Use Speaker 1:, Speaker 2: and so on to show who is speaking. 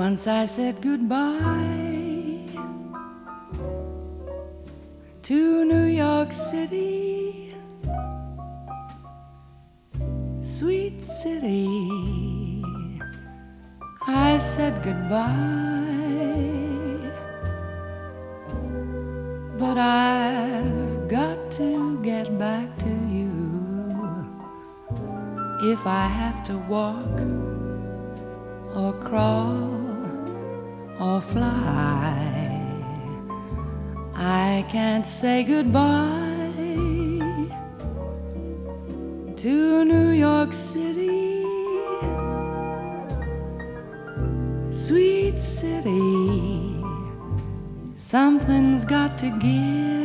Speaker 1: Once I said goodbye to New York City, sweet city. I said goodbye, but I've got to get back to you. If I have to walk or crawl or fly, I can't say goodbye to New York City, sweet city. Something's got to give.